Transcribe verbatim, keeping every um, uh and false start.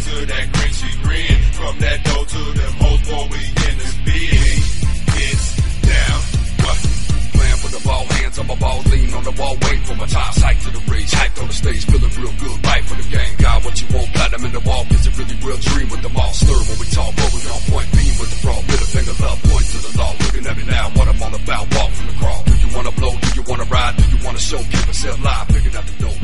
to that green, she grin. From that door to them hoes, boy, we in this bitch. Gets down. What? Playing for the ball, hands on my ball, lean on the wall, waiting for my time. Hyped to the rage, hyped on the stage, feeling real good, right for the game. Got what you want, platinum in the wall, is it really real? Dream with the ball, slur when we talk, but we on point, beam with the fraud, middle finger love, point to the law, looking at me now, what I'm all about, walk from the crawl. Do you wanna blow, do you wanna ride, do you wanna show, keep yourself live, picking out the dough.